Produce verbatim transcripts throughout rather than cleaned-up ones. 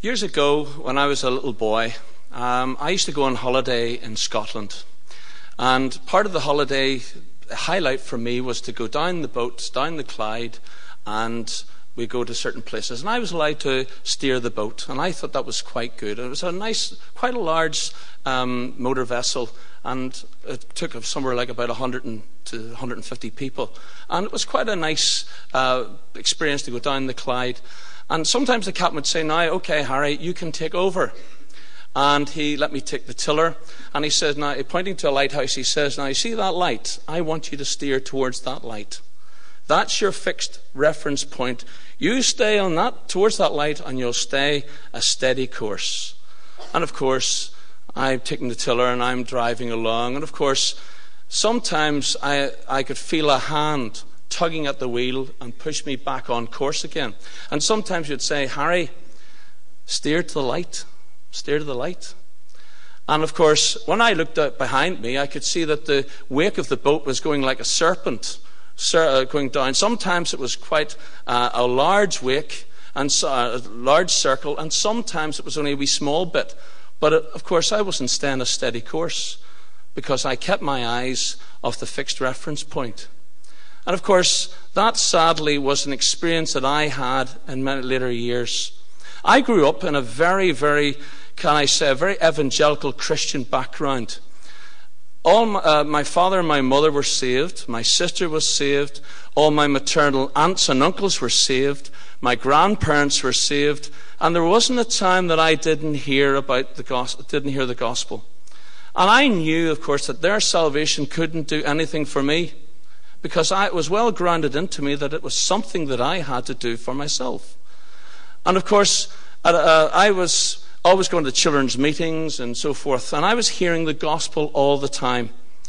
Years ago, when I was a little boy, um, I used to go on holiday in Scotland. And part of the holiday, the highlight for me was to go down the boats, down the Clyde, and we go to certain places. And I was allowed to steer the boat, and I thought that was quite good. It was a nice, quite a large um, motor vessel, and it took somewhere like about one hundred to one hundred fifty people. And it was quite a nice uh, experience to go down the Clyde. And sometimes the captain would say, "Now, okay, Harry, you can take over." And he let me take the tiller. And he says, now, pointing to a lighthouse, he says, "Now, you see that light? I want you to steer towards that light. That's your fixed reference point. You stay on that, towards that light, and you'll stay a steady course." And of course, I'm taking the tiller and I'm driving along. And of course, sometimes I, I could feel a hand tugging at the wheel and push me back on course again. And sometimes you'd say, "Harry, steer to the light, steer to the light." And of course, when I looked out behind me, I could see that the wake of the boat was going like a serpent, going down. Sometimes it was quite uh, a large wake and so, a large circle, and sometimes it was only a wee small bit. But it, of course, I wasn't staying a steady course because I kept my eyes off the fixed reference point. And of course, that sadly was an experience that I had in many later years. I grew up in a very, very, can I say, a very evangelical Christian background. All my, uh, my father and my mother were saved. My sister was saved. All my maternal aunts and uncles were saved. My grandparents were saved. And there wasn't a time that I didn't hear about the gospel, didn't hear the gospel. And I knew, of course, that their salvation couldn't do anything for me, because I, it was well grounded into me that it was something that I had to do for myself. And of course, uh, I was always going to children's meetings and so forth, and I was hearing the gospel all the time.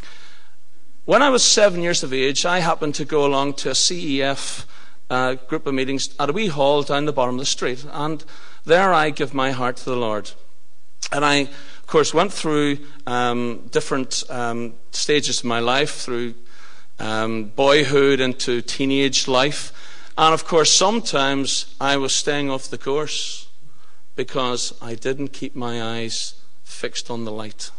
When I was seven years of age, I happened to go along to a C E F uh, group of meetings at a wee hall down the bottom of the street, and there I give my heart to the Lord. And I, of course, went through um, different um, stages of my life, through Um, boyhood into teenage life. And of course, sometimes I was staying off the course because I didn't keep my eyes fixed on the light.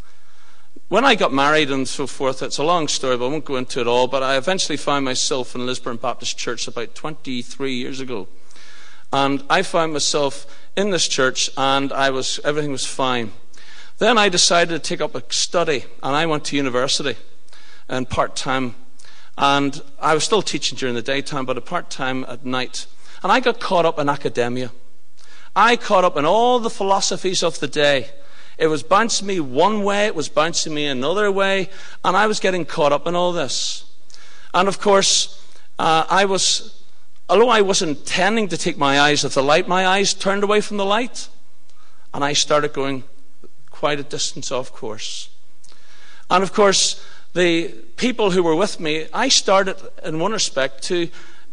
When I got married and so forth, it's a long story, but I won't go into it all, but I eventually found myself in Lisburn Baptist Church about twenty-three years ago. And I found myself in this church, and I was everything was fine. Then I decided to take up a study, and I went to university. And part-time, and I was still teaching during the daytime, but a part-time at night. And I got caught up in academia. I caught up in all the philosophies of the day. It was bouncing me one way, it was bouncing me another way, and I was getting caught up in all this. And of course, uh, I was, although I wasn't intending to take my eyes off the light, my eyes turned away from the light, and I started going quite a distance off course. And of course, the people who were with me, I started in one respect to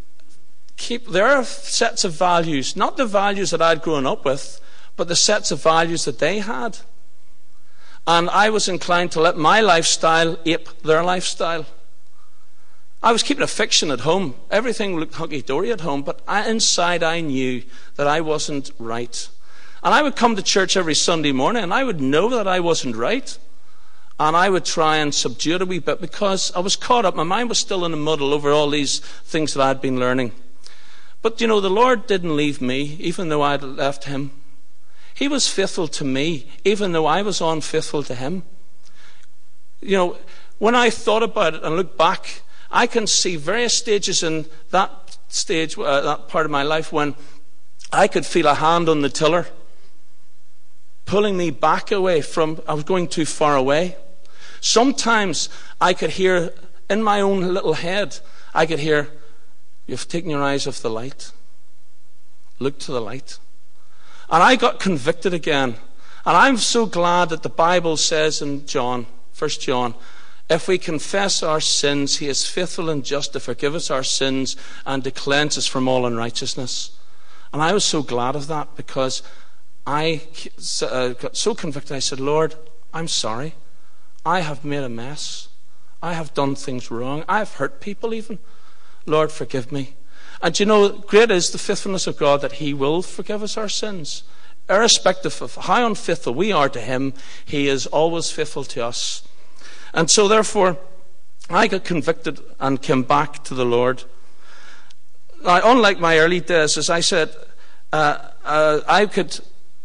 keep their sets of values, not the values that I'd grown up with, but the sets of values that they had. And I was inclined to let my lifestyle ape their lifestyle. I was keeping a fiction at home. Everything looked hunky-dory at home, but I, inside I knew that I wasn't right. And I would come to church every Sunday morning, and I would know that I wasn't right. And I would try and subdue it a wee bit because I was caught up. My mind was still in a muddle over all these things that I'd been learning. But, you know, the Lord didn't leave me, even though I'd left him. He was faithful to me, even though I was unfaithful to him. You know, when I thought about it and looked back, I can see various stages in that stage, uh, that part of my life, when I could feel a hand on the tiller pulling me back away from, I was going too far away. Sometimes I could hear in my own little head, I could hear, "You've taken your eyes off the light. Look to the light." And I got convicted again. And I'm so glad that the Bible says in John, First John, if we confess our sins, he is faithful and just to forgive us our sins and to cleanse us from all unrighteousness. And I was so glad of that because I uh, got so convicted. I said, "Lord, I'm sorry. I have made a mess. I have done things wrong. I've hurt people even. Lord, forgive me." And you know, great is the faithfulness of God that he will forgive us our sins. irrespective of how unfaithful we are to him, he is always faithful to us. And so therefore, I got convicted and came back to the Lord. Now, unlike my early days, as I said, uh, uh, I could,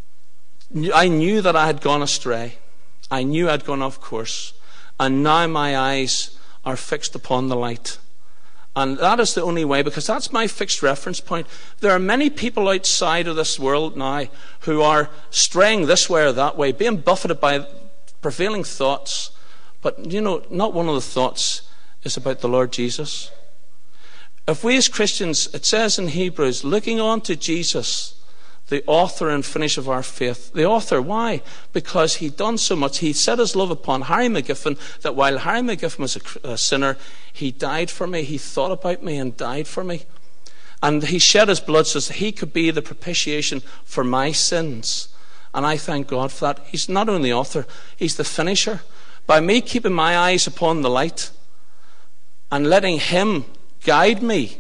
I knew that I had gone astray. I knew I'd gone off course. And now my eyes are fixed upon the light. And that is the only way, because that's my fixed reference point. There are many people outside of this world now who are straying this way or that way, being buffeted by prevailing thoughts. But, you know, not one of the thoughts is about the Lord Jesus. If we as Christians, it says in Hebrews, looking on to Jesus, the author and finisher of our faith. The author, why? Because he'd done so much. He set his love upon Harry McGiffin, that while Harry McGiffin was a, a sinner, he died for me. He thought about me and died for me. And he shed his blood so that he could be the propitiation for my sins. And I thank God for that. He's not only the author, he's the finisher. By me keeping my eyes upon the light and letting him guide me,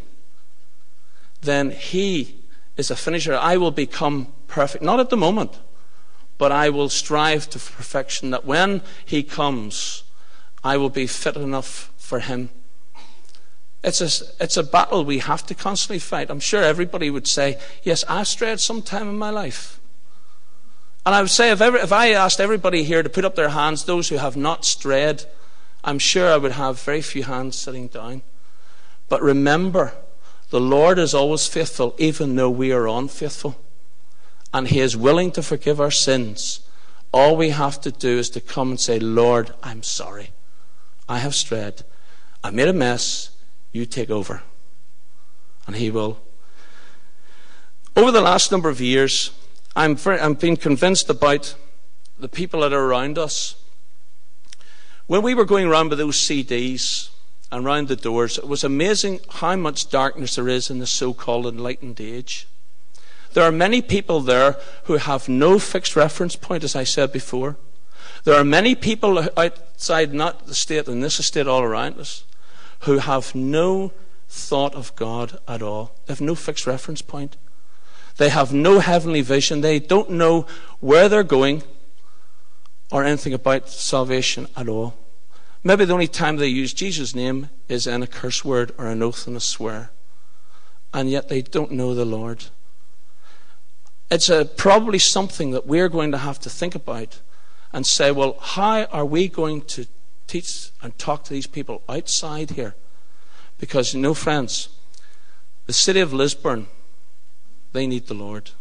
then he is a finisher. I will become perfect. Not at the moment, but I will strive to perfection, that when he comes, I will be fit enough for him. It's a, it's a battle we have to constantly fight. I'm sure everybody would say, yes, I've strayed some time in my life. And I would say, if, ever, if I asked everybody here to put up their hands, those who have not strayed, I'm sure I would have very few hands sitting down. But remember, the Lord is always faithful, even though we are unfaithful. And he is willing to forgive our sins. All we have to do is to come and say, Lord, I'm sorry. I have strayed. I made a mess. You take over. And he will. Over the last number of years, I'm, very, I'm being convinced about the people that are around us. When we were going around with those C Ds and round the doors, it was amazing how much darkness there is in the so-called enlightened age. There are many people there who have no fixed reference point, as I said before. There are many people outside, not the state and this estate all around us, who have no thought of God at all. They have no fixed reference point. They have no heavenly vision. They don't know where they're going or anything about salvation at all. Maybe the only time they use Jesus' name is in a curse word or an oath and a swear. And yet they don't know the Lord. It's a, probably something that we're going to have to think about and say, well, how are we going to teach and talk to these people outside here? Because, you know, friends, the city of Lisburn, they need the Lord.